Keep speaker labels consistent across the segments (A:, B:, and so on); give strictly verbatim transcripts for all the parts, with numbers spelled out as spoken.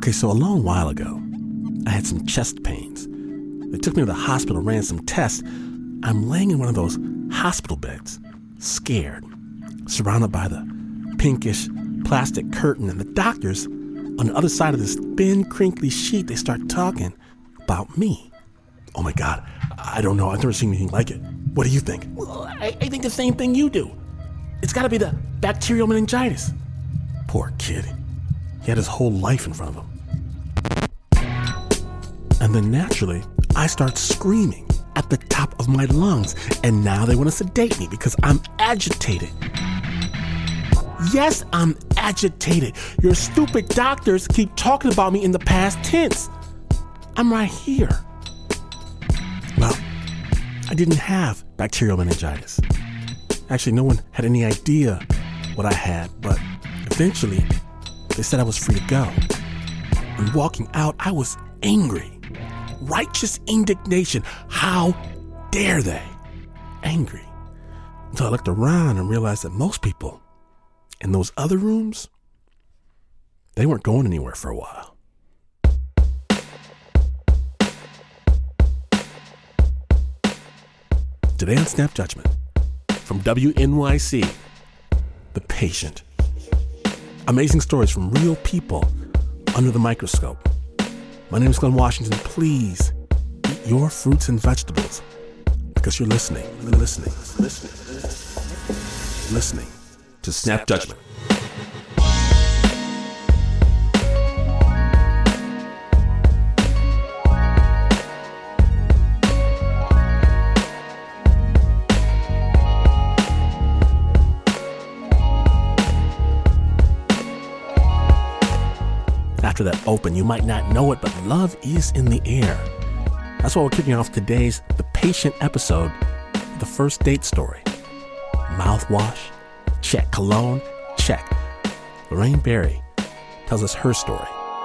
A: Okay, so a long while ago, I had some chest pains. They took me to the hospital, ran some tests. I'm laying in one of those hospital beds, scared, surrounded by the pinkish plastic curtain, and the doctors on the other side of this thin, crinkly sheet, they start talking about me. Oh my God, I don't know. I've never seen anything like it. What do you think? Well, I, I think the same thing you do. It's got to be the bacterial meningitis. Poor kid. He had his whole life in front of him. And then naturally, I start screaming at the top of my lungs. And now they want to sedate me because I'm agitated. Yes, I'm agitated. Your stupid doctors keep talking about me in the past tense. I'm right here. Well, I didn't have bacterial meningitis. Actually, no one had any idea what I had, but eventually they said I was free to go. And walking out, I was angry. Righteous indignation. How dare they? Angry. Until I looked around and realized that most people in those other rooms, they weren't going anywhere for a while. Today on Snap Judgment, from W N Y C, The Patient. Amazing stories from real people under the microscope. My name is Glenn Washington. Please eat your fruits and vegetables because you're listening, listening, listening, listening to Snap Judgment. After that open, you might not know it, but love is in the air. That's why we're kicking off today's The Patient episode with the first date story. Mouthwash? Check. Cologne? Check. Lorraine Berry tells us her story.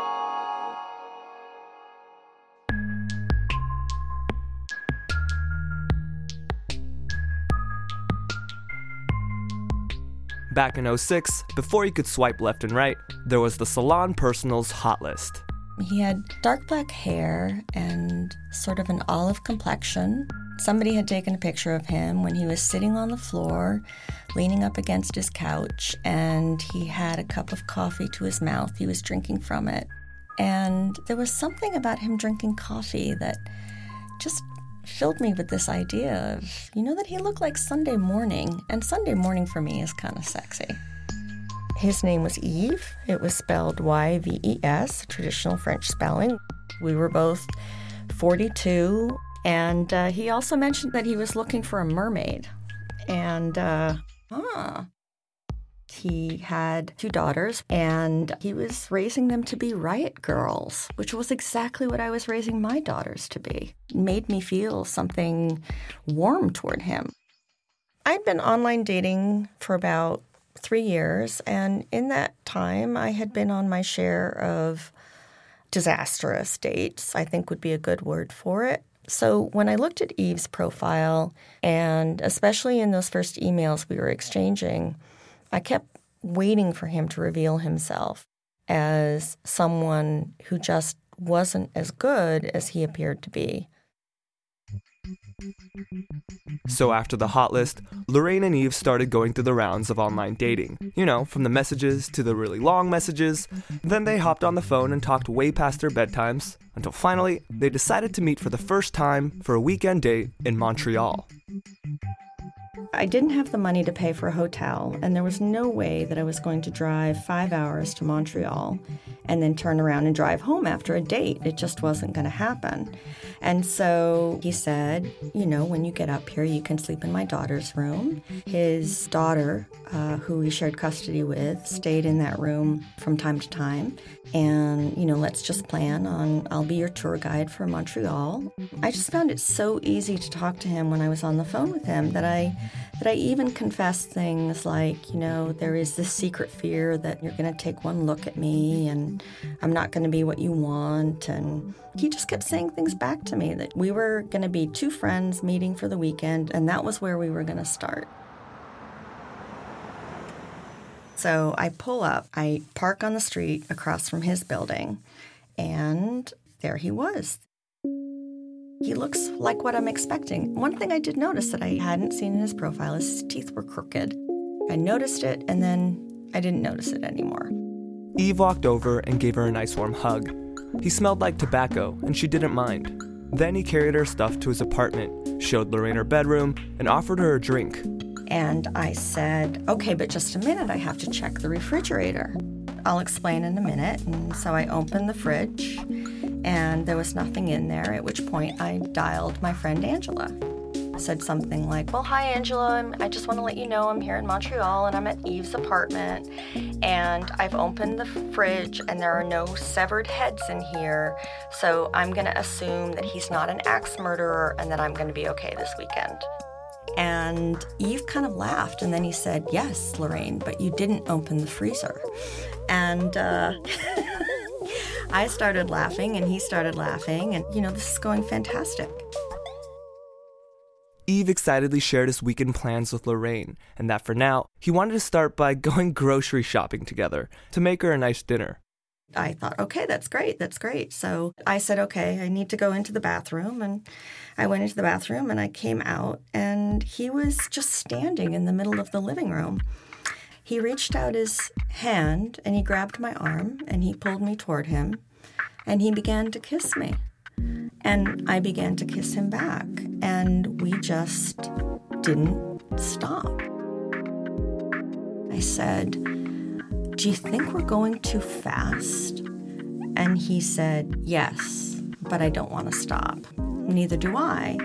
B: Back in oh six, before you could swipe left and right, there was the Salon Personals Hot List.
C: He had dark black hair and sort of an olive complexion. Somebody had taken a picture of him when he was sitting on the floor, leaning up against his couch, and he had a cup of coffee to his mouth. He was drinking from it. And there was something about him drinking coffee that just filled me with this idea of, you know, that he looked like Sunday Morning. And Sunday Morning for me is kind of sexy. His name was Yves. It was spelled Y V E S, traditional French spelling. We were both forty-two. And uh, he also mentioned that he was looking for a mermaid. And, uh, huh. He had two daughters, and he was raising them to be riot girls, which was exactly what I was raising my daughters to be. It made me feel something warm toward him. I'd been online dating for about three years, and in that time, I had been on my share of disastrous dates, I think would be a good word for it. So when I looked at Yves' profile, and especially in those first emails we were exchanging, I kept waiting for him to reveal himself as someone who just wasn't as good as he appeared to be.
B: So after the hot list, Lorraine and Yves started going through the rounds of online dating. You know, from the messages to the really long messages. Then they hopped on the phone and talked way past their bedtimes, until finally, they decided to meet for the first time for a weekend date in Montreal.
C: I didn't have the money to pay for a hotel, and there was no way that I was going to drive five hours to Montreal and then turn around and drive home after a date. It just wasn't going to happen. And so he said, you know, when you get up here, you can sleep in my daughter's room. His daughter, uh, who he shared custody with, stayed in that room from time to time. And, you know, let's just plan on, I'll be your tour guide for Montreal. I just found it so easy to talk to him when I was on the phone with him that I that I even confessed things like, you know, there is this secret fear that you're going to take one look at me and I'm not going to be what you want. And he just kept saying things back to me that we were going to be two friends meeting for the weekend, and that was where we were going to start. So I pull up, I park on the street across from his building, and there he was. He looks like what I'm expecting. One thing I did notice that I hadn't seen in his profile is his teeth were crooked. I noticed it, and then I didn't notice it anymore.
B: Eve walked over and gave her a nice warm hug. He smelled like tobacco, and she didn't mind. Then he carried her stuff to his apartment, showed Lorraine her bedroom, and offered her a drink.
C: And I said, okay, but just a minute, I have to check the refrigerator. I'll explain in a minute. And so I opened the fridge, and there was nothing in there, at which point I dialed my friend Angela. I said something like, well, hi, Angela. I'm, I just want to let you know I'm here in Montreal, and I'm at Eve's apartment, and I've opened the fridge, and there are no severed heads in here, so I'm going to assume that he's not an axe murderer and that I'm going to be okay this weekend. And Eve kind of laughed, and then he said, yes, Lorraine, but you didn't open the freezer. And uh, I started laughing, and he started laughing, and, you know, this is going fantastic.
B: Eve excitedly shared his weekend plans with Lorraine, and that for now, he wanted to start by going grocery shopping together to make her a nice dinner.
C: I thought, okay, that's great, that's great. So I said, okay, I need to go into the bathroom. And I went into the bathroom and I came out, and he was just standing in the middle of the living room. He reached out his hand and he grabbed my arm and he pulled me toward him, and he began to kiss me. And I began to kiss him back, and we just didn't stop. I said, do you think we're going too fast? And he said, yes, but I don't want to stop. Neither do I.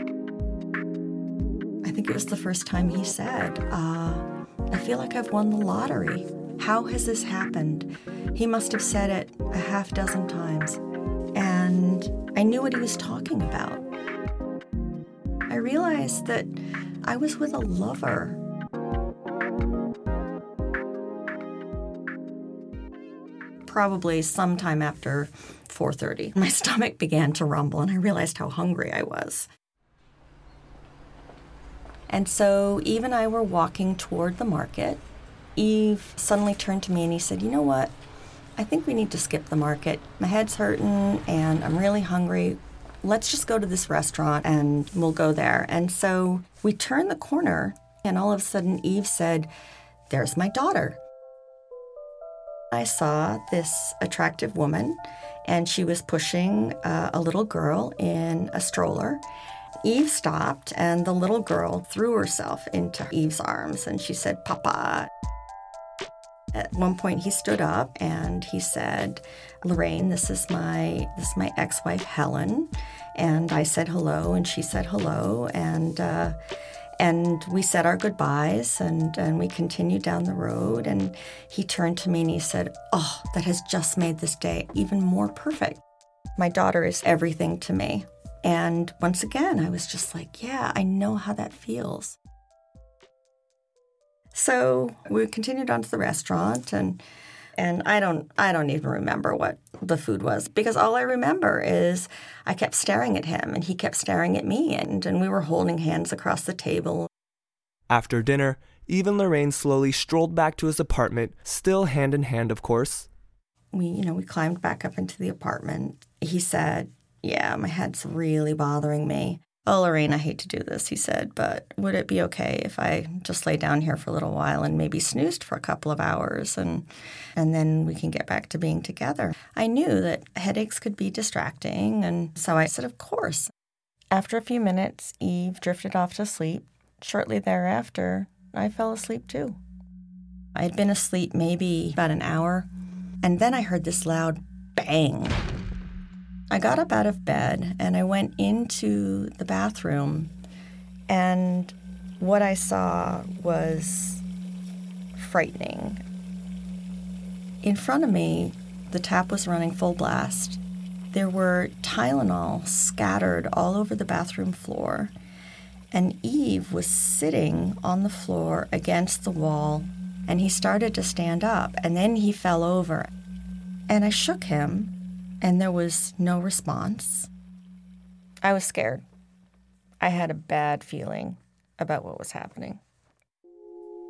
C: I think it was the first time he said, uh, I feel like I've won the lottery. How has this happened? He must have said it a half dozen times. And I knew what he was talking about. I realized that I was with a lover. Probably sometime after four thirty, my stomach began to rumble, and I realized how hungry I was. And so Eve and I were walking toward the market. Eve suddenly turned to me and he said, you know what? I think we need to skip the market. My head's hurting and I'm really hungry. Let's just go to this restaurant and we'll go there. And so we turned the corner, and all of a sudden Eve said, there's my daughter. I saw this attractive woman, and she was pushing uh, a little girl in a stroller. Eve stopped, and the little girl threw herself into Eve's arms, and she said, Papa. At one point, he stood up, and he said, Lorraine, this is my this is my ex-wife, Helen. And I said hello, and she said hello, and uh, and we said our goodbyes, and, and we continued down the road, and he turned to me and he said, oh, that has just made this day even more perfect. My daughter is everything to me. And once again, I was just like, yeah, I know how that feels. So we continued on to the restaurant, and and I don't I don't even remember what the food was, because all I remember is I kept staring at him and he kept staring at me, and, and we were holding hands across the table.
B: After dinner, Eve and Lorraine slowly strolled back to his apartment, still hand in hand, of course.
C: We, you know, we climbed back up into the apartment. He said, yeah, my head's really bothering me. Oh, Lorraine, I hate to do this, he said, but would it be okay if I just lay down here for a little while and maybe snoozed for a couple of hours, and and then we can get back to being together? I knew that headaches could be distracting, and so I said, of course. After a few minutes, Eve drifted off to sleep. Shortly thereafter, I fell asleep too. I had been asleep maybe about an hour, and then I heard this loud bang. I got up out of bed and I went into the bathroom, and what I saw was frightening. In front of me, the tap was running full blast. There were Tylenol scattered all over the bathroom floor, and Eve was sitting on the floor against the wall, and he started to stand up, and then he fell over. And I shook him, and there was no response. I was scared. I had a bad feeling about what was happening.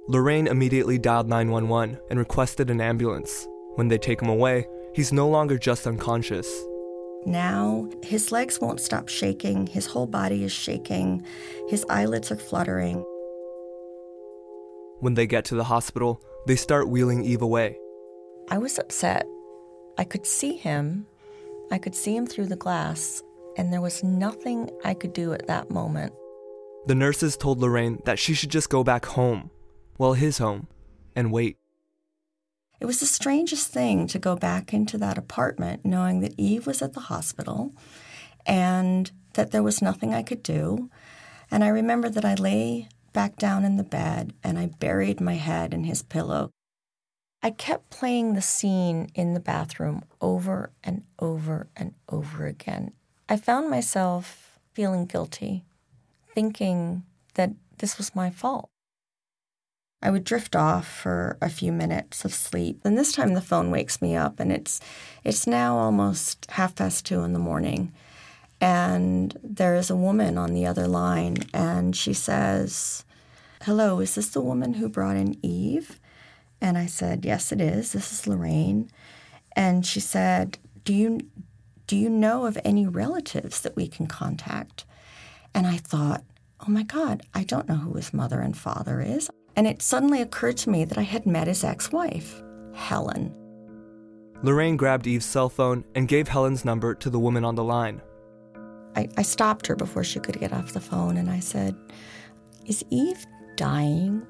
B: Lorraine immediately dialed nine one one and requested an ambulance. When they take him away, he's no longer just unconscious.
C: Now, his legs won't stop shaking, his whole body is shaking, his eyelids are fluttering.
B: When they get to the hospital, they start wheeling Eve away.
C: I was upset. I could see him. I could see him through the glass, and there was nothing I could do at that moment.
B: The nurses told Lorraine that she should just go back home, well, his home, and wait.
C: It was the strangest thing to go back into that apartment knowing that Eve was at the hospital and that there was nothing I could do. And I remember that I lay back down in the bed and I buried my head in his pillow. I kept playing the scene in the bathroom over and over and over again. I found myself feeling guilty, thinking that this was my fault. I would drift off for a few minutes of sleep, and this time the phone wakes me up, and it's it's now almost half past two in the morning, and there is a woman on the other line, and she says, "Hello, is this the woman who brought in Eve?" And I said, "Yes, it is. This is Lorraine." And she said, "Do you do you know of any relatives that we can contact?" And I thought, oh my God, I don't know who his mother and father is. And it suddenly occurred to me that I had met his ex-wife, Helen.
B: Lorraine grabbed Eve's cell phone and gave Helen's number to the woman on the line.
C: I, I stopped her before she could get off the phone, and I said, "Is Eve dying?"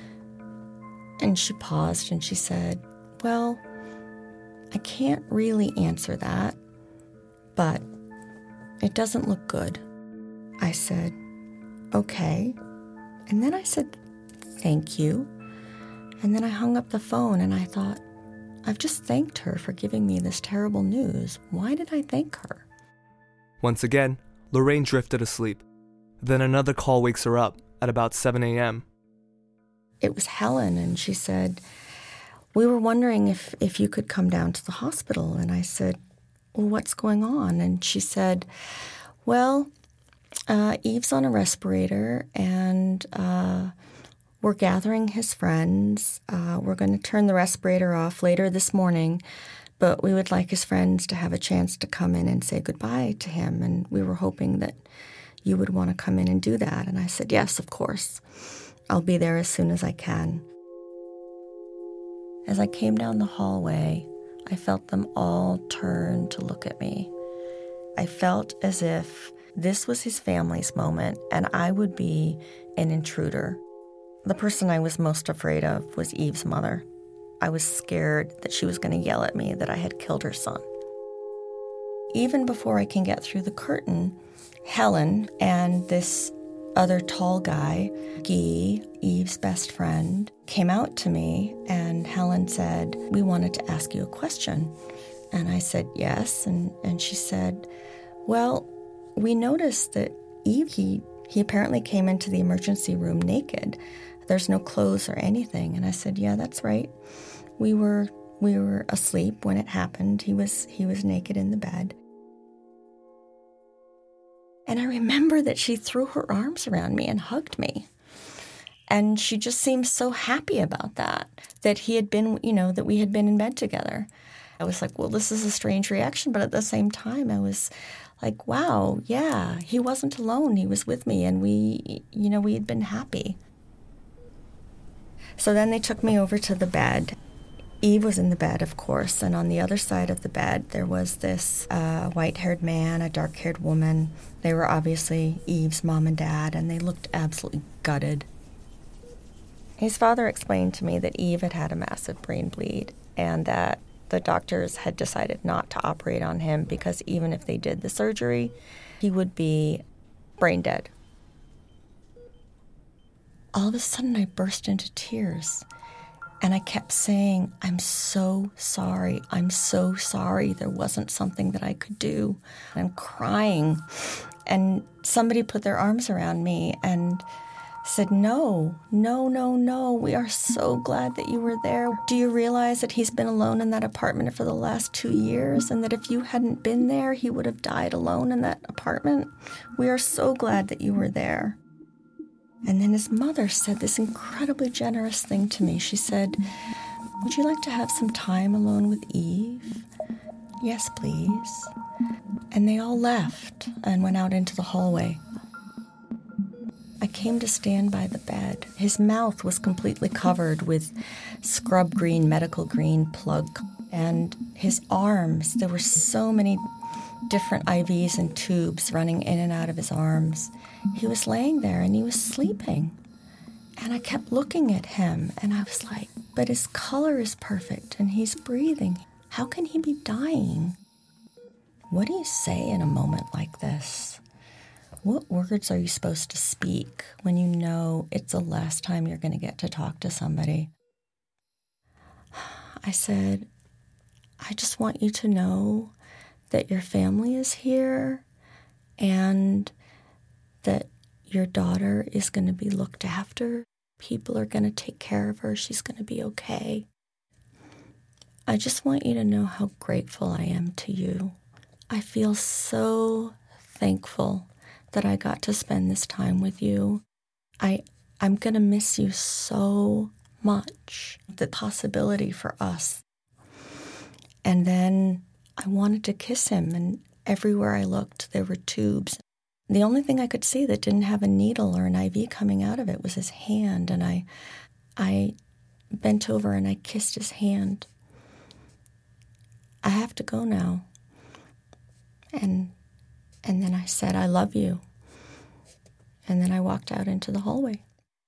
C: And she paused and she said, "Well, I can't really answer that, but it doesn't look good." I said, "Okay." And then I said, "Thank you." And then I hung up the phone and I thought, I've just thanked her for giving me this terrible news. Why did I thank her?
B: Once again, Lorraine drifted asleep. Then another call wakes her up at about seven a.m.
C: It was Helen, and she said, "We were wondering if, if you could come down to the hospital." And I said, "Well, what's going on?" And she said, "Well, uh, Eve's on a respirator, and uh, we're gathering his friends. Uh, we're going to turn the respirator off later this morning, but we would like his friends to have a chance to come in and say goodbye to him, and we were hoping that you would want to come in and do that." And I said, "Yes, of course. I'll be there as soon as I can." As I came down the hallway, I felt them all turn to look at me. I felt as if this was his family's moment and I would be an intruder. The person I was most afraid of was Eve's mother. I was scared that she was going to yell at me that I had killed her son. Even before I can get through the curtain, Helen and this other tall guy, Guy, Eve's best friend, came out to me, and Helen said, "We wanted to ask you a question." And I said, "Yes." And, and she said, "Well, we noticed that Eve, he, he apparently came into the emergency room naked. There's no clothes or anything." And I said, "Yeah, that's right. We were we were asleep when it happened. He was he was naked in the bed." And I remember that she threw her arms around me and hugged me. And she just seemed so happy about that, that he had been, you know, that we had been in bed together. I was like, well, this is a strange reaction. But at the same time, I was like, wow, yeah, he wasn't alone. He was with me, and we, you know, we had been happy. So then they took me over to the bed. Eve was in the bed, of course, and on the other side of the bed, there was this uh, white-haired man, a dark-haired woman. They were obviously Eve's mom and dad, and they looked absolutely gutted. His father explained to me that Eve had had a massive brain bleed, and that the doctors had decided not to operate on him because even if they did the surgery, he would be brain dead. All of a sudden, I burst into tears. And I kept saying, "I'm so sorry. I'm so sorry. There wasn't something that I could do." I'm crying. And somebody put their arms around me and said, "No, no, no, no. We are so glad that you were there. Do you realize that he's been alone in that apartment for the last two years and that if you hadn't been there, he would have died alone in that apartment? We are so glad that you were there." And then his mother said this incredibly generous thing to me. She said, "Would you like to have some time alone with Eve?" "Yes, please." And they all left and went out into the hallway. I came to stand by the bed. His mouth was completely covered with scrub green, medical green plug. And his arms, there were so many different I Vs and tubes running in and out of his arms. He was laying there and he was sleeping. And I kept looking at him and I was like, but his color is perfect and he's breathing. How can he be dying? What do you say in a moment like this? What words are you supposed to speak when you know it's the last time you're going to get to talk to somebody? I said, I just want you to know that your family is here and that your daughter is going to be looked after. People are going to take care of her. She's going to be okay. I just want you to know how grateful I am to you. I feel so thankful that I got to spend this time with you. I, I'm going to miss you so much. The possibility for us. And then I wanted to kiss him, and everywhere I looked, there were tubes. The only thing I could see that didn't have a needle or an I V coming out of it was his hand, and I, I bent over and I kissed his hand. I have to go now. And and then I said, I love you. And then I walked out into the hallway.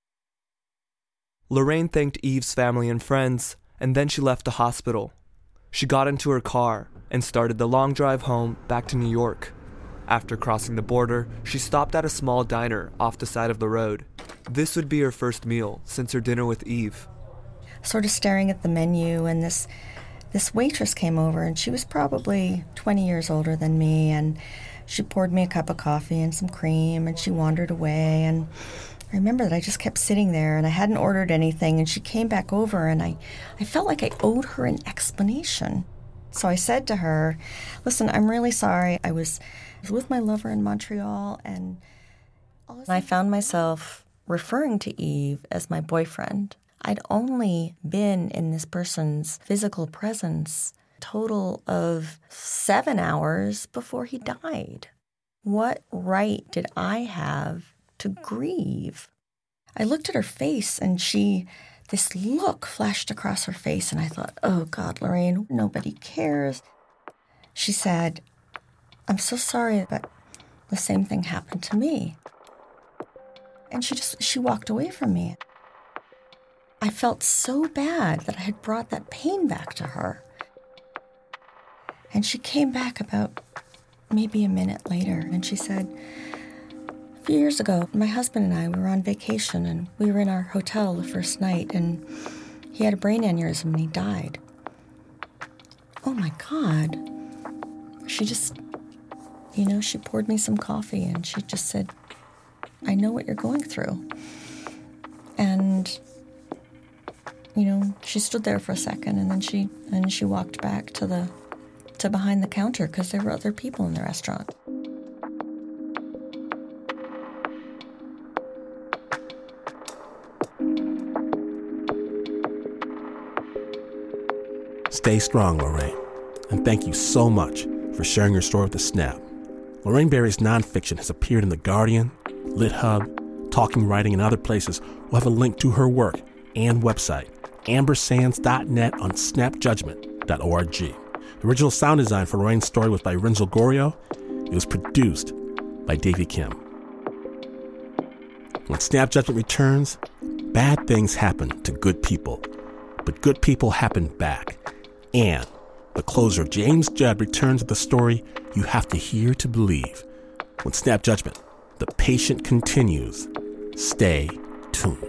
B: Lorraine thanked Eve's family and friends, and then she left the hospital. She got into her car and started the long drive home back to New York. After crossing the border, she stopped at a small diner off the side of the road. This would be her first meal since her dinner with Eve.
C: Sort of staring at the menu, and this this waitress came over, and she was probably twenty years older than me, and she poured me a cup of coffee and some cream, and she wandered away, and I remember that I just kept sitting there, and I hadn't ordered anything, and she came back over, and I, I felt like I owed her an explanation. So I said to her, listen, I'm really sorry. I was, I was with my lover in Montreal, and I found myself referring to Eve as my boyfriend. I'd only been in this person's physical presence a total of seven hours before he died. What right did I have to grieve? I looked at her face, and she, this look flashed across her face, and I thought, oh God, Lorraine, nobody cares. She said, I'm so sorry, but the same thing happened to me. And she just, she walked away from me. I felt so bad that I had brought that pain back to her. And she came back about maybe a minute later, and she said, a few years ago, my husband and I, we were on vacation, and we were in our hotel the first night, and he had a brain aneurysm, and he died. Oh, my God. She just, you know, she poured me some coffee, and she just said, I know what you're going through. And, you know, she stood there for a second, and then she and she walked back to the to behind the counter because there were other people in the restaurant.
A: Stay strong, Lorraine, and thank you so much for sharing your story with The Snap. Lorraine Berry's nonfiction has appeared in The Guardian, LitHub, Talking Writing, and other places. We'll have a link to her work and website, amber sands dot net on snap judgment dot org. The original sound design for Lorraine's story was by Renzel Gorio. It was produced by Davey Kim. When Snap Judgment returns, bad things happen to good people, but good people happen back. And the closer, James Judd, returns with the story you have to hear to believe. When Snap Judgment, the patient continues. Stay tuned.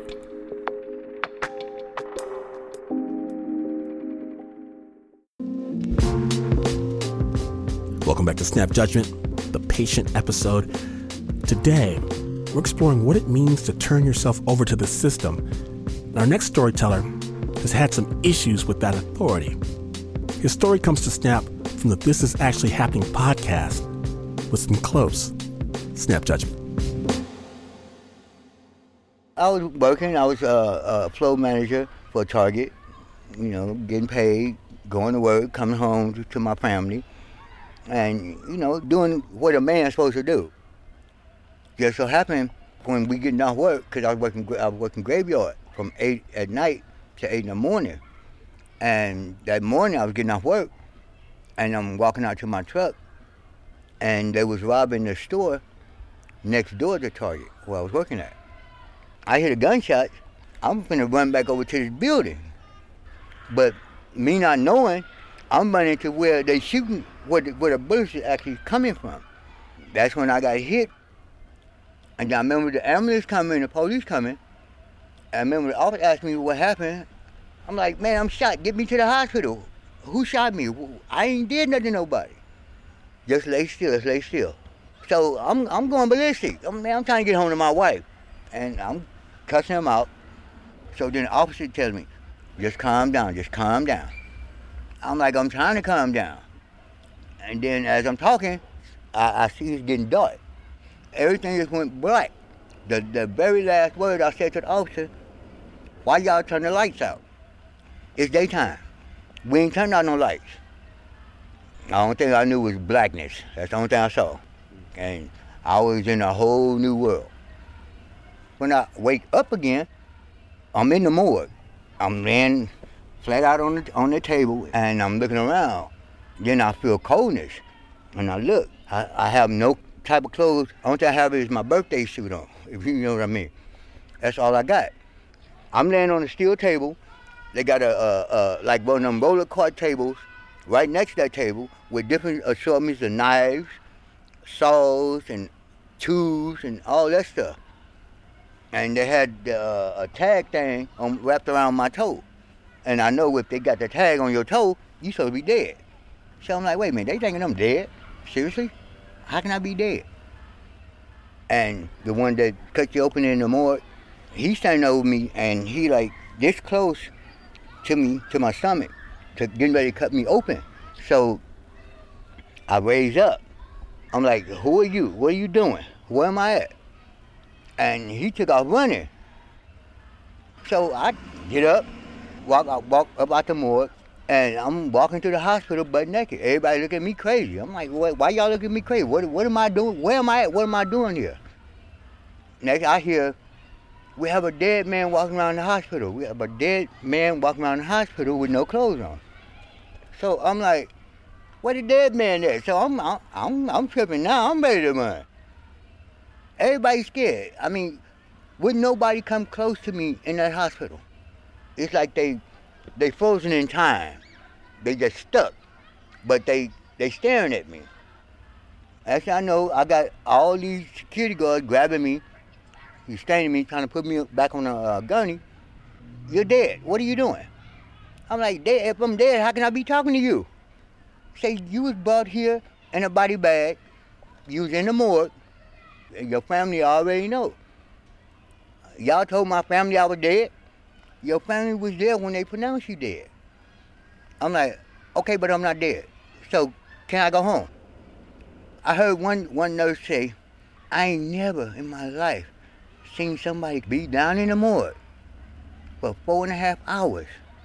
A: Welcome back to Snap Judgment, the patient episode. Today, we're exploring what it means to turn yourself over to the system. And our next storyteller has had some issues with that authority. His story comes to Snap from the This Is Actually Happening podcast. Listen close. Snap Judgment.
D: I was working. I was a, a flow manager for Target, you know, getting paid, going to work, coming home to, to my family, and, you know, doing what a man's supposed to do. Just so happened when we getting off work, because I was working I was working graveyard from eight at night to eight in the morning. And that morning I was getting off work, and I'm walking out to my truck, and they was robbing the store next door to Target where I was working at. I hear the gunshots. I'm finna run back over to this building. But me not knowing, I'm running to where they shooting, where the, where the bullets are actually coming from. That's when I got hit. And I remember the ambulance coming, the police coming. I remember the officer asked me what happened. I'm like, man, I'm shot. Get me to the hospital. Who shot me? I ain't did nothing to nobody. Just lay still, just lay still. So I'm I'm going ballistic. I'm, man, I'm trying to get home to my wife. And I'm cussing him out. So then the officer tells me, just calm down, just calm down. I'm like, I'm trying to calm down. And then as I'm talking, I, I see it's getting dark. Everything just went black. The, the very last word I said to the officer, why y'all turn the lights out? It's daytime. We ain't turned out no lights. The only thing I knew was blackness. That's the only thing I saw. And I was in a whole new world. When I wake up again, I'm in the morgue. I'm laying flat out on the, on the table, and I'm looking around. Then I feel coldness, and I look. I, I have no type of clothes. Only thing I have is my birthday suit on, if you know what I mean. That's all I got. I'm laying on a steel table. They got a, a, a like one of them roller cart tables right next to that table with different assortments of knives, saws, and tools, and all that stuff. And they had uh, a tag thing on, wrapped around my toe. And I know if they got the tag on your toe, you supposed to be dead. So I'm like, wait a minute, they thinking I'm dead? Seriously? How can I be dead? And the one that cut you open in the morgue, he's standing over me, and he like this close to me, to my stomach, to getting ready to cut me open. So I raise up. I'm like, who are you? What are you doing? Where am I at? And he took off running. So I get up, walk out, walk up out the morgue, and I'm walking to the hospital butt naked. Everybody look at me crazy. I'm like, why y'all look at me crazy? What, what am I doing? Where am I at? What am I doing here? Next I hear, we have a dead man walking around the hospital. We have a dead man walking around the hospital with no clothes on. So I'm like, where the dead man at? So I'm, I'm, I'm tripping now. I'm ready to run. Everybody's scared. I mean, wouldn't nobody come close to me in that hospital? It's like they, they frozen in time. They just stuck, but they, they staring at me. As I know, I got all these security guards grabbing me. He's standing me, trying to put me back on a uh, gunny. You're dead. What are you doing? I'm like, dead. If I'm dead, how can I be talking to you? Say, you was brought here in a body bag. You was in the morgue. Your family already know. Y'all told my family I was dead. Your family was there when they pronounced you dead. I'm like, okay, but I'm not dead. So can I go home? I heard one, one nurse say, I ain't never in my life seen somebody be down in the morgue for four and a half hours.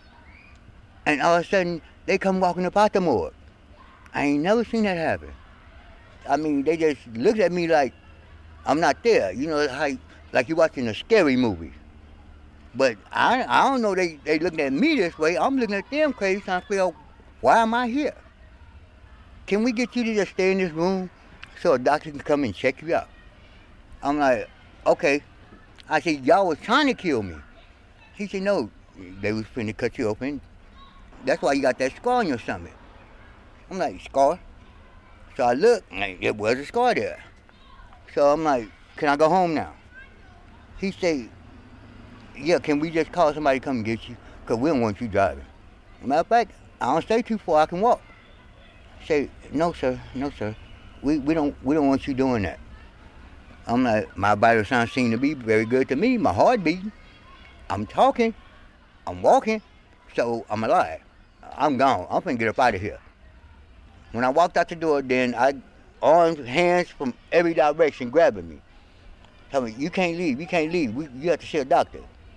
D: And all of a sudden, they come walking up out the morgue. I ain't never seen that happen. I mean, they just looked at me like I'm not there. You know, how, like you're watching a scary movie. But I, I don't know, they, they looking at me this way. I'm looking at them crazy, trying to figure out, why am I here? Can we get you to just stay in this room so a doctor can come and check you out? I'm like, okay. I said, y'all was trying to kill me. He said, no, they was finna cut you open. That's why you got that scar on your stomach. I'm like, scar? So I looked, and it was a scar there. So I'm like, can I go home now? He said, yeah, can we just call somebody to come and get you? Because we don't want you driving. Matter of fact, I don't stay too far, I can walk. I say, no, sir, no, sir. We, we, don't, we don't want you doing that. I'm like, my vital signs seem to be very good to me. My heart beating. I'm talking. I'm walking. So I'm alive. I'm gone. I'm finna get up out of here. When I walked out the door, then I arms, hands from every direction grabbing me. Tell me, you can't leave, you can't leave. We, you have to see a doctor.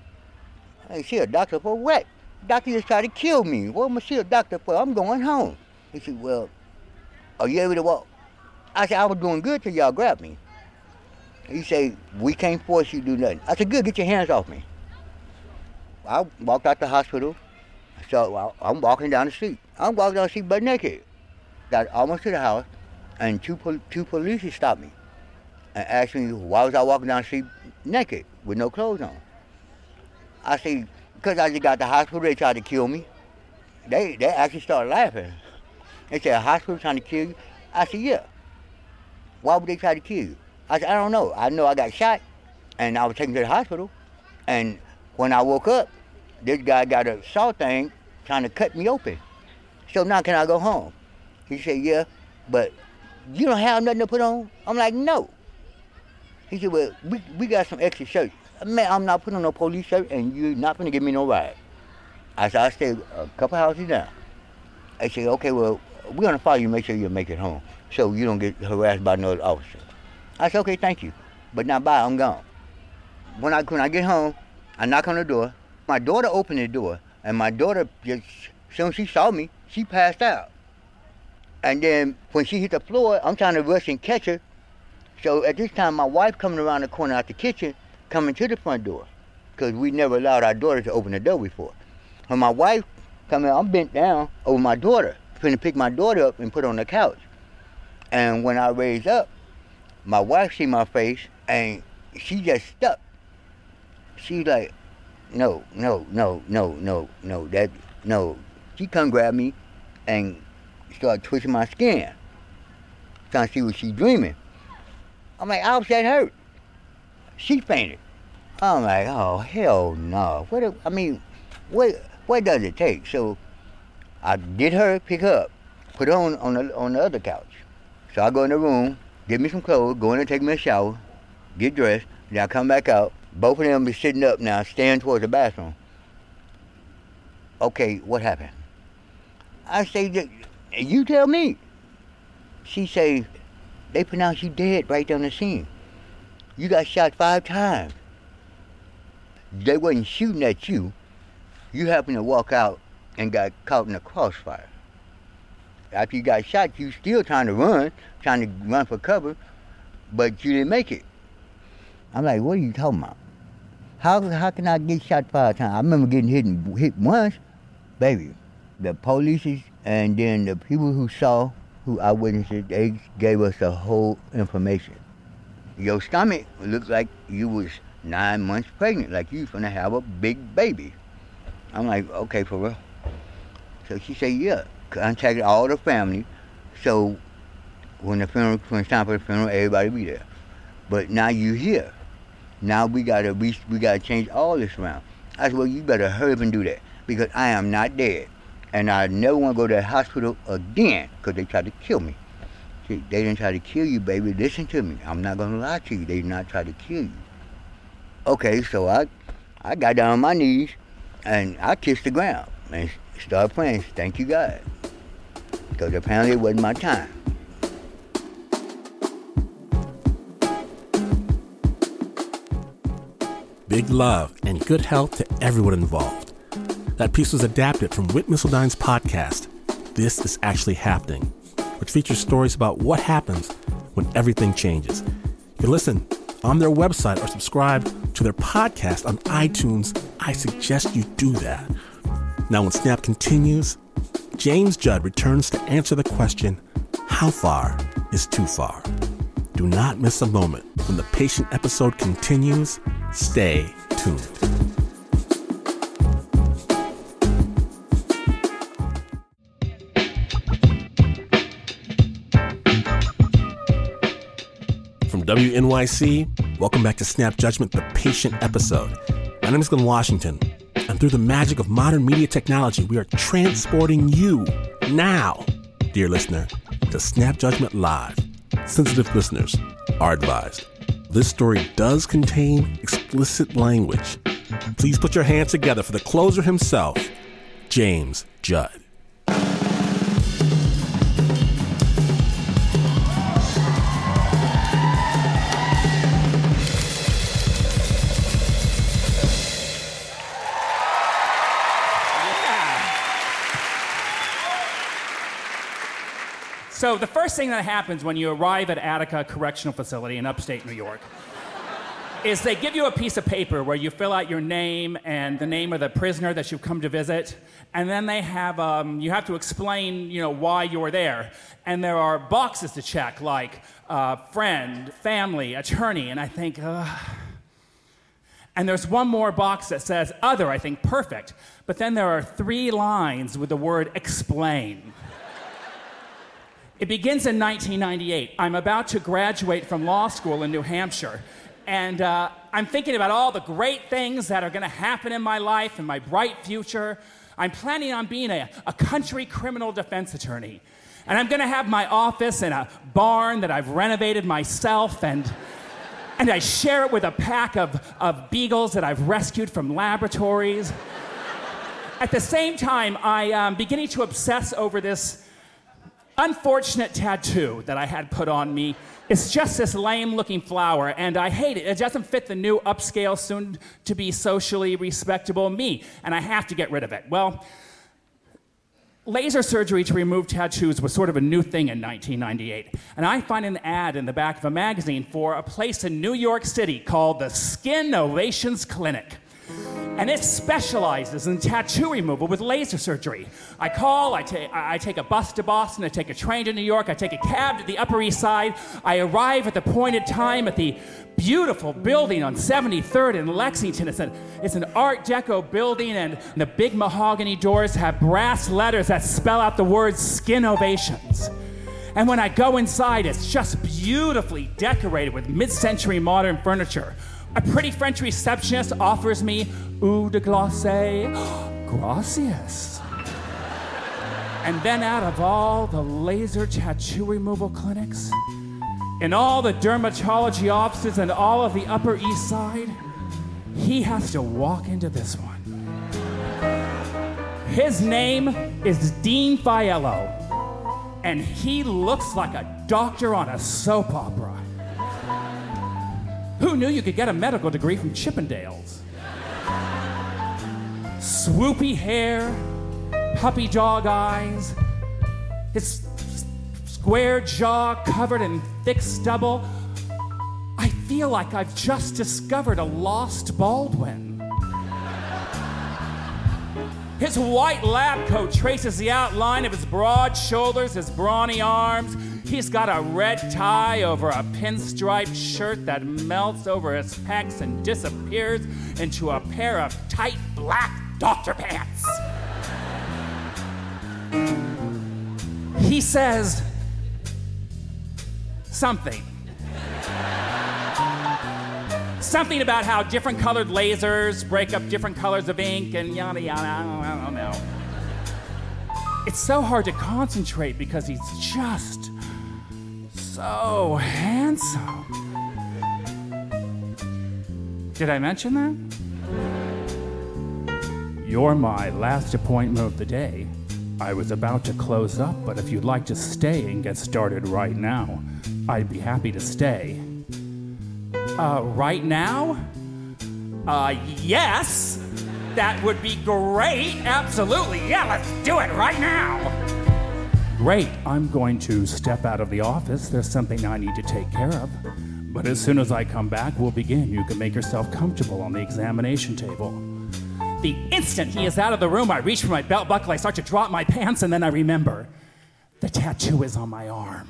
D: I see a doctor for what? Doctor just tried to kill me. What am I see a doctor for? I'm going home. He said, well, are you able to walk? I said, I was doing good till y'all grabbed me. He said, we can't force you to do nothing. I said, good, get your hands off me. I walked out the hospital. So I'm walking down the street. I'm walking down the street butt naked. Got almost to the house, and two pol- two police stopped me and asked me why was I walking down the street naked with no clothes on. I said, because I just got to the hospital, they tried to kill me. They they actually started laughing. They said, a hospital trying to kill you? I said, yeah. Why would they try to kill you? I said, I don't know. I know I got shot, and I was taken to the hospital. And when I woke up, this guy got a saw thing trying to cut me open. So now can I go home? He said, yeah, but you don't have nothing to put on? I'm like, no. He said, well, we, we got some extra shirts. Man, I'm not putting on no police shirt, and you're not going to give me no ride. I said, I stay a couple houses down. I said, okay, well, we're going to follow you, make sure you make it home, so you don't get harassed by another officer. I said, okay, thank you. But now, bye, I'm gone. When I, when I get home, I knock on the door. My daughter opened the door, and my daughter, just, as soon as she saw me, she passed out. And then when she hit the floor, I'm trying to rush and catch her. So at this time, my wife coming around the corner out the kitchen, coming to the front door, because we never allowed our daughter to open the door before. When my wife coming, I'm bent down over my daughter, trying to pick my daughter up and put her on the couch. And when I raised up, my wife see my face, and she just stuck. She's like, no, no, no, no, no, no, that, no. She come grab me and start twisting my skin, trying to see what she's dreaming. I'm like, I was that hurt. She fainted. I'm like, oh, hell no. What? A, I mean, what what does it take? So I get her, pick her up, put her on, on, the, on the other couch. So I go in the room, get me some clothes, go in and take me a shower, get dressed, then I come back out. Both of them be sitting up now, staring towards the bathroom. Okay, what happened? I say, you tell me. She say, they pronounced you dead right down the scene. You got shot five times. They wasn't shooting at you. You happened to walk out and got caught in a crossfire. After you got shot, you still trying to run, trying to run for cover, but you didn't make it. I'm like, what are you talking about? How how can I get shot five times? I remember getting hit hit once, baby. The police and then the people who saw, who eyewitnessed it, they gave us the whole information. Your stomach looked like you was nine months pregnant, like you was gonna have a big baby. I'm like, okay, for real? So she said, yeah. Contacted all the family, so when the funeral, when it's time for the funeral, everybody be there. But now you here. Now we gotta we, we gotta change all this around. I said, well, you better hurry up and do that, because I am not dead, and I never want to go to the hospital again, because they tried to kill me. See, they didn't try to kill you, baby. Listen to me. I'm not gonna lie to you. They did not try to kill you. Okay, so I I got down on my knees and I kissed the ground and started praying. Thank you, God, because apparently it wasn't my time.
A: Big love and good health to everyone involved. That piece was adapted from Whit Missildines' podcast, This Is Actually Happening, which features stories about what happens when everything changes. You can listen on their website or subscribe to their podcast on iTunes. I suggest you do that. Now, when Snap continues, James Judd returns to answer the question, how far is too far? Do not miss a moment. When the patient episode continues, stay tuned. From W N Y C, welcome back to Snap Judgment, the patient episode. My name is Glenn Washington, and through the magic of modern media technology, we are transporting you now, dear listener, to Snap Judgment Live. Sensitive listeners are advised. This story does contain explicit language. Please put your hands together for the closer himself, James Judd.
E: So the first thing that happens when you arrive at Attica Correctional Facility in upstate New York is they give you a piece of paper where you fill out your name and the name of the prisoner that you've come to visit, and then they have um, you have to explain, you know, why you're there. And there are boxes to check, like uh, friend, family, attorney, and I think, ugh. And there's one more box that says other, I think, perfect. But then there are three lines with the word explain. It begins in nineteen ninety-eight. I'm about to graduate from law school in New Hampshire. And uh, I'm thinking about all the great things that are going to happen in my life and my bright future. I'm planning on being a, a country criminal defense attorney. And I'm going to have my office in a barn that I've renovated myself, and, and I share it with a pack of, of beagles that I've rescued from laboratories. At the same time, I am beginning to obsess over this unfortunate tattoo that I had put on me. It's just this lame-looking flower, and I hate it. It doesn't fit the new upscale, soon-to-be socially respectable me, and I have to get rid of it. Well, laser surgery to remove tattoos was sort of a new thing in nineteen ninety-eight, and I find an ad in the back of a magazine for a place in New York City called the Skin Ovations Clinic. And it specializes in tattoo removal with laser surgery. I call, I, ta- I take a bus to Boston, I take a train to New York, I take a cab to the Upper East Side. I arrive at the appointed time at the beautiful building on seventy-third in Lexington. It's an, it's an Art Deco building, and the big mahogany doors have brass letters that spell out the words Skin Ovations. And when I go inside, it's just beautifully decorated with mid-century modern furniture. A pretty French receptionist offers me eau de glacé. Gracias. And then out of all the laser tattoo removal clinics, in all the dermatology offices and all of the Upper East Side, he has to walk into this one. His name is Dean Fiello, and he looks like a doctor on a soap opera. Who knew you could get a medical degree from Chippendales? Swoopy hair, puppy dog eyes, his square jaw covered in thick stubble. I feel like I've just discovered a lost Baldwin. His white lab coat traces the outline of his broad shoulders, his brawny arms. He's got a red tie over a pinstriped shirt that melts over his pecs and disappears into a pair of tight black doctor pants. He says something. Something about how different colored lasers break up different colors of ink and yada yada, I don't know. It's so hard to concentrate because he's just so handsome. Did I mention that? You're my last appointment of the day. I was about to close up, but if you'd like to stay and get started right now, I'd be happy to stay. Uh, right now? Uh, yes. That would be great. Absolutely. Yeah, let's do it right now. Great. I'm going to step out of the office. There's something I need to take care of. But as soon as I come back, we'll begin. You can make yourself comfortable on the examination table. The instant he is out of the room, I reach for my belt buckle, I start to drop my pants, and then I remember the tattoo is on my arm.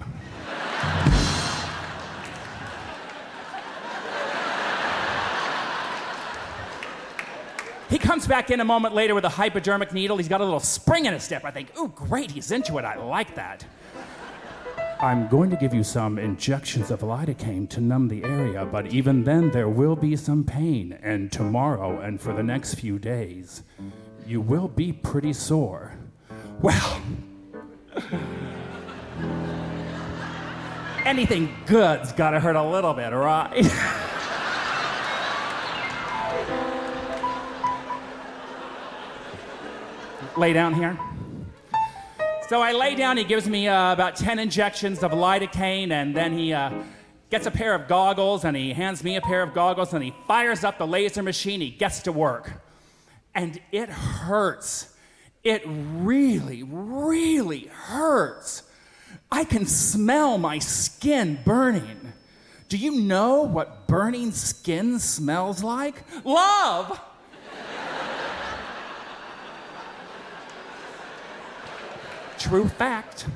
E: He comes back in a moment later with a hypodermic needle. He's got a little spring in his step. I think, ooh, great, he's into it. I like that. I'm going to give you some injections of lidocaine to numb the area, but even then there will be some pain, and tomorrow and for the next few days, you will be pretty sore. Well, anything good's gotta hurt a little bit, right? Lay down here. So I lay down, he gives me uh, about ten injections of lidocaine, and then he uh, gets a pair of goggles, and he hands me a pair of goggles, and he fires up the laser machine, he gets to work. And it hurts. It really, really hurts. I can smell my skin burning. Do you know what burning skin smells like? Love! True fact.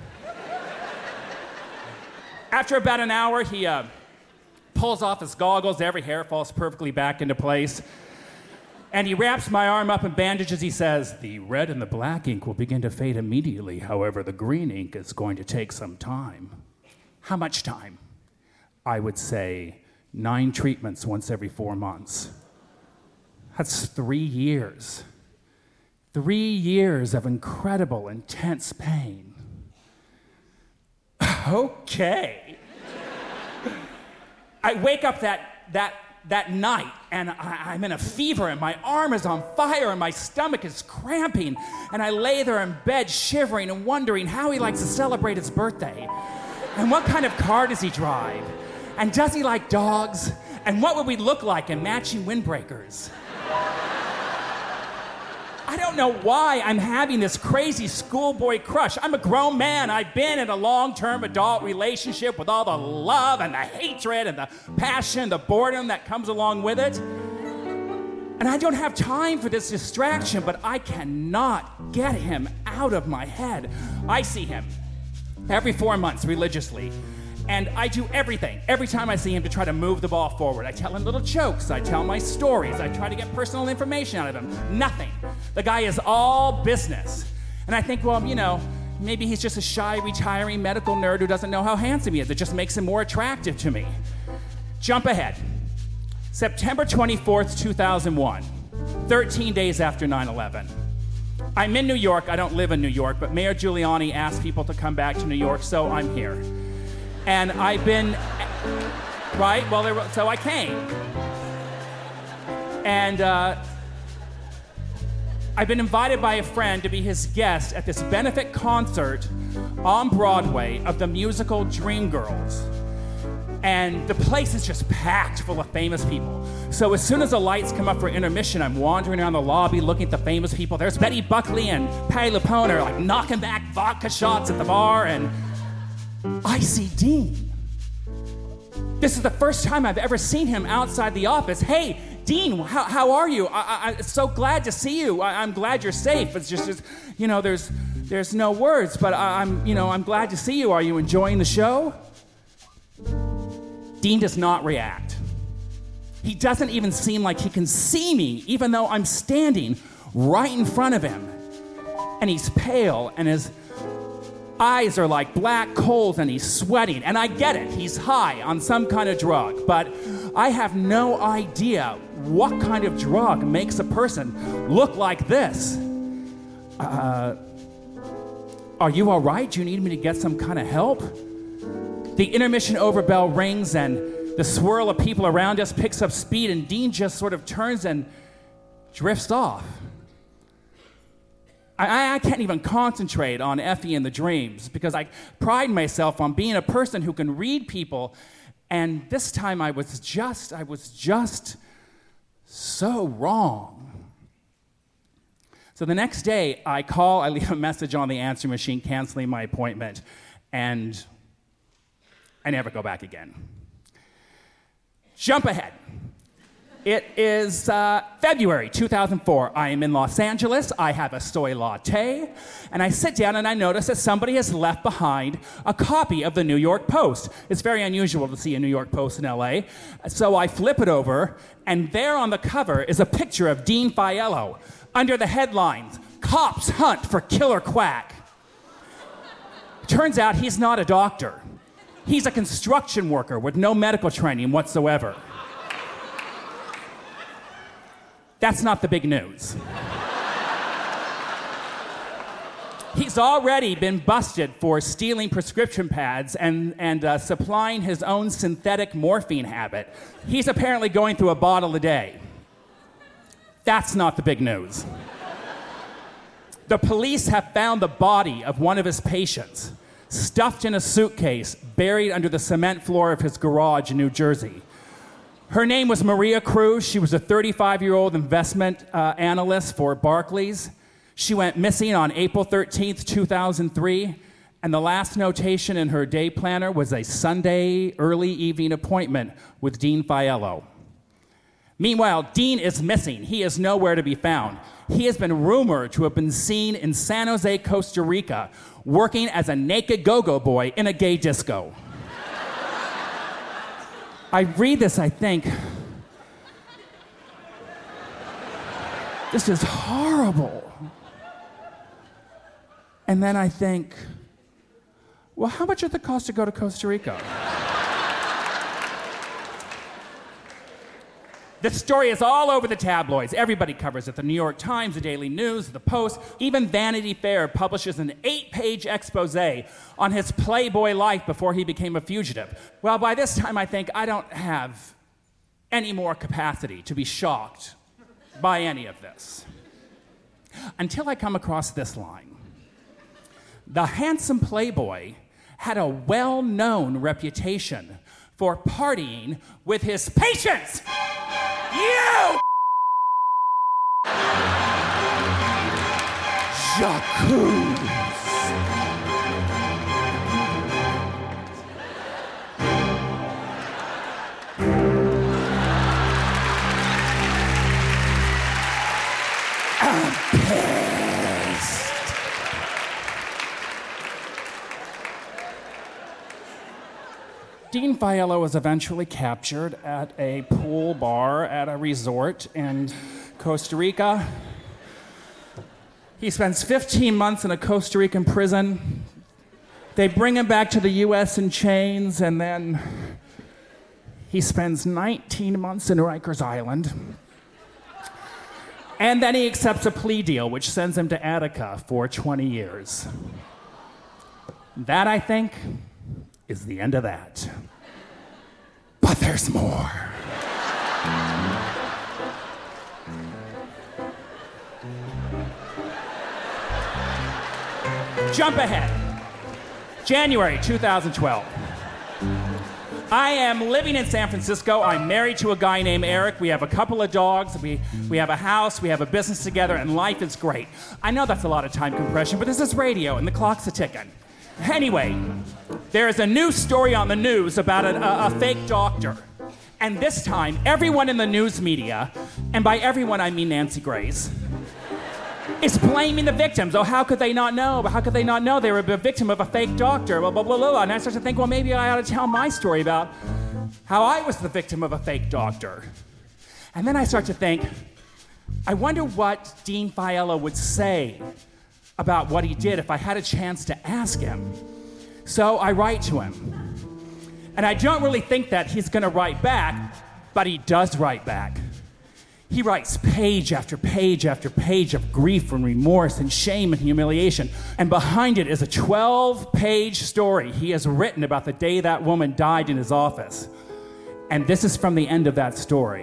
E: After about an hour, he uh, pulls off his goggles. Every hair falls perfectly back into place. And he wraps my arm up in bandages. He says, the red and the black ink will begin to fade immediately. However, the green ink is going to take some time. How much time? I would say nine treatments once every four months. That's three years. Three years of incredible, intense pain. Okay. I wake up that, that, that night, and I, I'm in a fever, and my arm is on fire, and my stomach is cramping, and I lay there in bed shivering and wondering how he likes to celebrate his birthday, and what kind of car does he drive, and does he like dogs, and what would we look like in matching windbreakers? I don't know why I'm having this crazy schoolboy crush. I'm a grown man. I've been in a long-term adult relationship with all the love and the hatred and the passion, the boredom that comes along with it. And I don't have time for this distraction, but I cannot get him out of my head. I see him every four months religiously. And I do everything, every time I see him, to try to move the ball forward. I tell him little jokes, I tell my stories, I try to get personal information out of him. Nothing. The guy is all business. And I think, well, you know, maybe he's just a shy, retiring medical nerd who doesn't know how handsome he is. It just makes him more attractive to me. Jump ahead. September twenty-fourth, two thousand one, thirteen days after nine eleven. I'm in New York. I don't live in New York, but Mayor Giuliani asked people to come back to New York, so I'm here. And I've been, right, well, there, so I came. And uh, I've been invited by a friend to be his guest at this benefit concert on Broadway of the musical Dreamgirls. And the place is just packed full of famous people. So as soon as the lights come up for intermission, I'm wandering around the lobby looking at the famous people. There's Betty Buckley and Patti LuPone are like knocking back vodka shots at the bar, and I see Dean. This is the first time I've ever seen him outside the office. Hey, Dean, how, how are you? I, I, I'm so glad to see you. I, I'm glad you're safe. It's just, it's, you know, there's there's no words, but I, I'm, you know, I'm glad to see you. Are you enjoying the show? Dean does not react. He doesn't even seem like he can see me, even though I'm standing right in front of him. And he's pale, and his eyes are like black coals, and he's sweating. And I get it, he's high on some kind of drug, but I have no idea what kind of drug makes a person look like this. Uh, are you all right? Do you need me to get some kind of help? The intermission over bell rings, and the swirl of people around us picks up speed, and Dean just sort of turns and drifts off. I, I can't even concentrate on Effie and the Dreams because I pride myself on being a person who can read people, and this time I was just, I was just so wrong. So the next day, I call, I leave a message on the answer machine canceling my appointment, and I never go back again. Jump ahead. It is uh, February two thousand four. I am in Los Angeles. I have a soy latte, and I sit down and I notice that somebody has left behind a copy of the New York Post. It's very unusual to see a New York Post in L A. So I flip it over, and there on the cover is a picture of Dean Fiello under the headlines, "Cops Hunt for Killer Quack." Turns out he's not a doctor. He's a construction worker with no medical training whatsoever. That's not the big news. He's already been busted for stealing prescription pads and, and uh, supplying his own synthetic morphine habit. He's apparently going through a bottle a day. That's not the big news. The police have found the body of one of his patients, stuffed in a suitcase, buried under the cement floor of his garage in New Jersey. Her name was Maria Cruz. She was a thirty-five-year-old investment uh, analyst for Barclays. She went missing on April thirteenth, two thousand three, And the last notation in her day planner was a Sunday early evening appointment with Dean Fiello. Meanwhile, Dean is missing. He is nowhere to be found. He has been rumored to have been seen in San Jose, Costa Rica, working as a naked go-go boy in a gay disco. I read this, I think, this is horrible. And then I think, well, how much does it cost to go to Costa Rica? The story is all over the tabloids. Everybody covers it. The New York Times, the Daily News, the Post, even Vanity Fair publishes an eight-page expose on his Playboy life before he became a fugitive. Well, by this time, I think I don't have any more capacity to be shocked by any of this. Until I come across this line. The handsome Playboy had a well-known reputation for partying with his patients. You! Jacques. I'm pissed. Dean Fiello was eventually captured at a pool bar at a resort in Costa Rica. He spends fifteen months in a Costa Rican prison. They bring him back to the U S in chains, and then he spends nineteen months in Rikers Island. And then he accepts a plea deal, which sends him to Attica for twenty years. That, I think, is the end of that. But there's more. Jump ahead. January two thousand twelve. I am living in San Francisco. I'm married to a guy named Eric. We have a couple of dogs. We, we have a house. We have a business together, and life is great. I know that's a lot of time compression, but this is radio, and the clock's a ticking. Anyway, there is a new story on the news about a, a, a fake doctor. And this time, everyone in the news media, and by everyone I mean Nancy Grace, is blaming the victims. Oh, how could they not know? How could they not know they were a victim of a fake doctor? Blah, blah, blah, blah. And I start to think, well, maybe I ought to tell my story about how I was the victim of a fake doctor. And then I start to think, I wonder what Dean Fiello would say about what he did if I had a chance to ask him. So I write to him. And I don't really think that he's going to write back, but he does write back. He writes page after page after page of grief and remorse and shame and humiliation. And behind it is a twelve-page story he has written about the day that woman died in his office. And this is from the end of that story.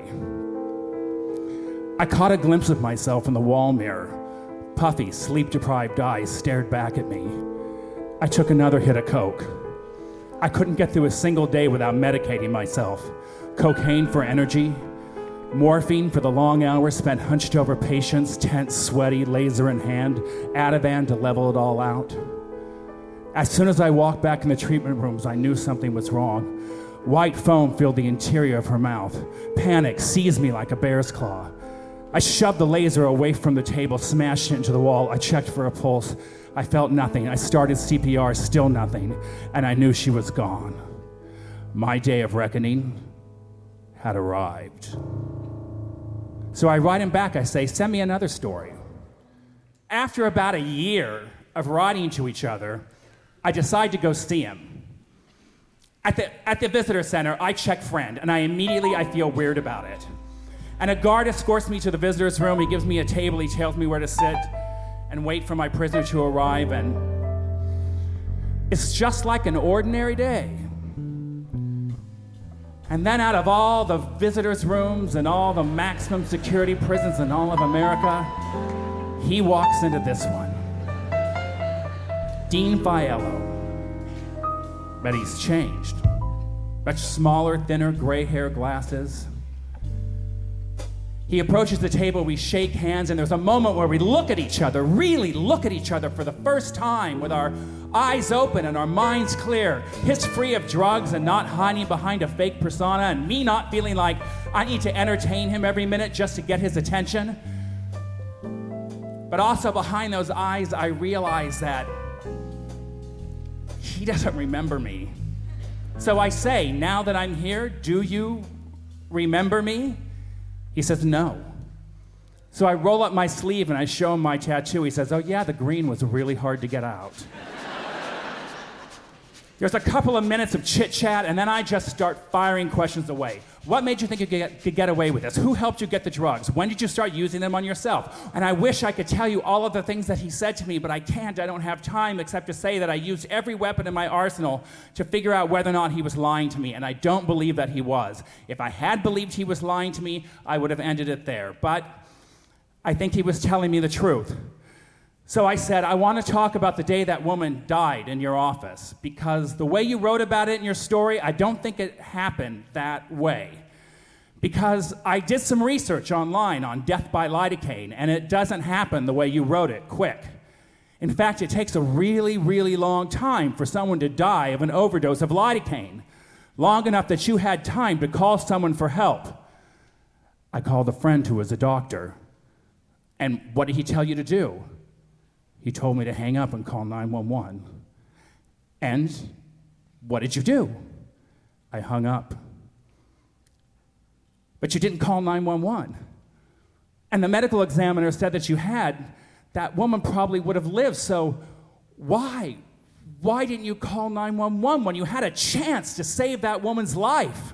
E: I caught a glimpse of myself in the wall mirror. Puffy, sleep-deprived eyes stared back at me. I took another hit of coke. I couldn't get through a single day without medicating myself. Cocaine for energy, morphine for the long hours spent hunched over patients, tense, sweaty, laser in hand, Ativan to level it all out. As soon as I walked back in the treatment rooms, I knew something was wrong. White foam filled the interior of her mouth. Panic seized me like a bear's claw. I shoved the laser away from the table, smashed it into the wall. I checked for a pulse. I felt nothing. I started C P R, still nothing, and I knew she was gone. My day of reckoning had arrived. So I write him back. I say, send me another story. After about a year of writing to each other, I decide to go see him. At the, at the visitor center, I check friend, and I immediately I feel weird about it. And a guard escorts me to the visitor's room. He gives me a table. He tells me where to sit and wait for my prisoner to arrive. And it's just like an ordinary day. And then out of all the visitors' rooms and all the maximum security prisons in all of America, he walks into this one. Dean Fiello. But he's changed. Much smaller, thinner, gray hair, glasses. He approaches the table, we shake hands, and there's a moment where we look at each other, really look at each other for the first time with our eyes open and our minds clear. His free of drugs and not hiding behind a fake persona, and me not feeling like I need to entertain him every minute just to get his attention. But also behind those eyes, I realize that he doesn't remember me. So I say, now that I'm here, do you remember me? He says, no. So I roll up my sleeve and I show him my tattoo. He says, oh yeah, the green was really hard to get out. There's a couple of minutes of chit-chat, and then I just start firing questions away. What made you think you could get, could get away with this? Who helped you get the drugs? When did you start using them on yourself? And I wish I could tell you all of the things that he said to me, but I can't. I don't have time except to say that I used every weapon in my arsenal to figure out whether or not he was lying to me, and I don't believe that he was. If I had believed he was lying to me, I would have ended it there. But I think he was telling me the truth. So I said, I want to talk about the day that woman died in your office, because the way you wrote about it in your story, I don't think it happened that way. Because I did some research online on death by lidocaine, and it doesn't happen the way you wrote it, quick. In fact, it takes a really, really long time for someone to die of an overdose of lidocaine, long enough that you had time to call someone for help. I called a friend who was a doctor, and what did he tell you to do? He told me to hang up and call nine one one. And what did you do? I hung up. But you didn't call nine one one. And the medical examiner said that you had, that woman probably would have lived, so why? Why didn't you call nine one one when you had a chance to save that woman's life?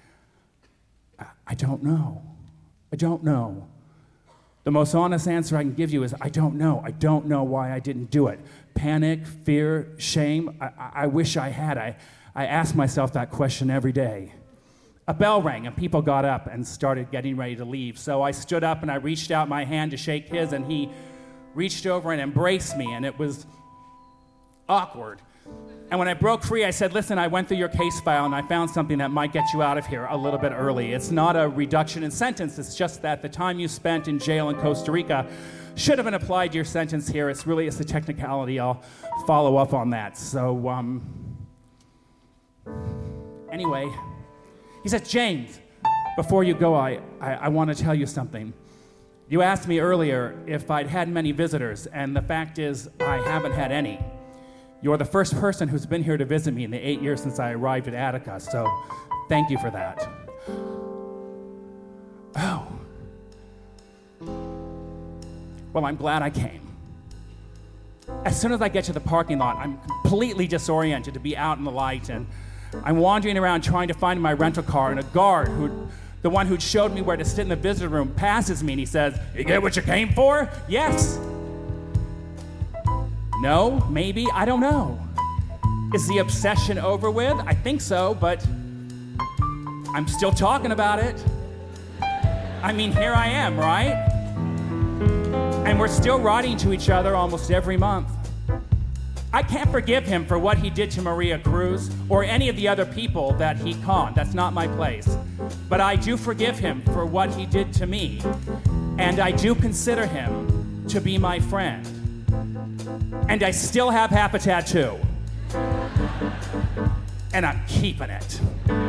E: I don't know. I don't know. The most honest answer I can give you is, I don't know. I don't know why I didn't do it. Panic, fear, shame, I, I wish I had. I, I ask myself that question every day. A bell rang and people got up and started getting ready to leave. So I stood up and I reached out my hand to shake his, and he reached over and embraced me, and it was awkward. And when I broke free, I said, listen, I went through your case file and I found something that might get you out of here a little bit early. It's not a reduction in sentence. It's just that the time you spent in jail in Costa Rica should have been applied to your sentence here. It's really, it's a technicality. I'll follow up on that. So, um, anyway, he said, James, before you go, I, I, I want to tell you something. You asked me earlier if I'd had many visitors, and the fact is I haven't had any. You're the first person who's been here to visit me in the eight years since I arrived at Attica, so thank you for that. Oh. Well, I'm glad I came. As soon as I get to the parking lot, I'm completely disoriented to be out in the light, and I'm wandering around trying to find my rental car, and a guard, who, the one who showed me where to sit in the visitor room, passes me and he says, you get what you came for? Yes. No, maybe, I don't know. Is the obsession over with? I think so, but I'm still talking about it. I mean, here I am, right? And we're still writing to each other almost every month. I can't forgive him for what he did to Maria Cruz or any of the other people that he conned. That's not my place. But I do forgive him for what he did to me. And I do consider him to be my friend. And I still have half a tattoo. And I'm keeping it.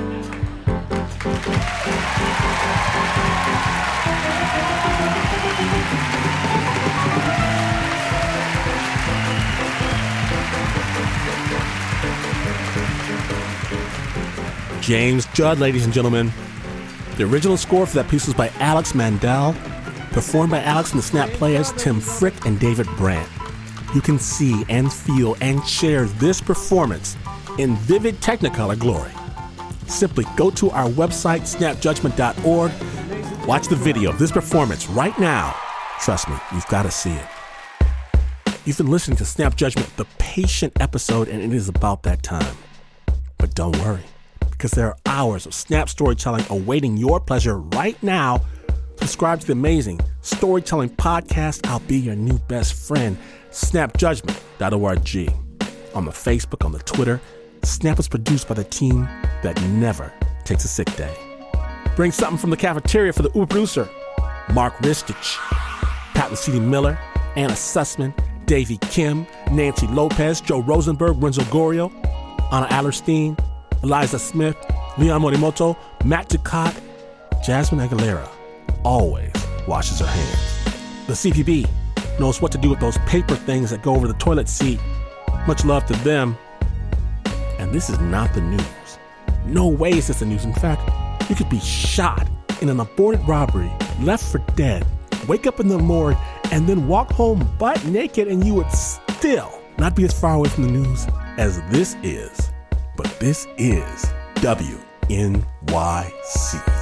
A: James Judd, ladies and gentlemen. The original score for that piece was by Alex Mandel, performed by Alex and the Snap Players, Tim Frick and David Brandt. You can see and feel and share this performance in vivid Technicolor glory. Simply go to our website, snap judgment dot org. Watch the video of this performance right now. Trust me, you've got to see it. You've been listening to Snap Judgment, the patient episode, and it is about that time. But don't worry, because there are hours of Snap storytelling awaiting your pleasure right now. Subscribe to the amazing storytelling podcast, I'll Be Your New Best Friend, snap judgment dot org. On the Facebook, on the Twitter, Snap is produced by the team that never takes a sick day. Bring something from the cafeteria for the Uber producer. Mark Ristich, Pat Mesiti-Miller, Anna Sussman, Davy Kim, Nancy Lopez, Joe Rosenberg, Renzo Gorrio, Anna Adlerstein, Eliza Smith, Leon Morimoto, Matt Ducott, Jasmine Aguilera always washes her hands. The C P B knows what to do with those paper things that go over the toilet seat. Much love to them. And this is not the news. No way is this the news. In fact, you could be shot in an aborted robbery, left for dead, wake up in the morgue, and then walk home butt naked, and you would still not be as far away from the news as this is. But this is W N Y C.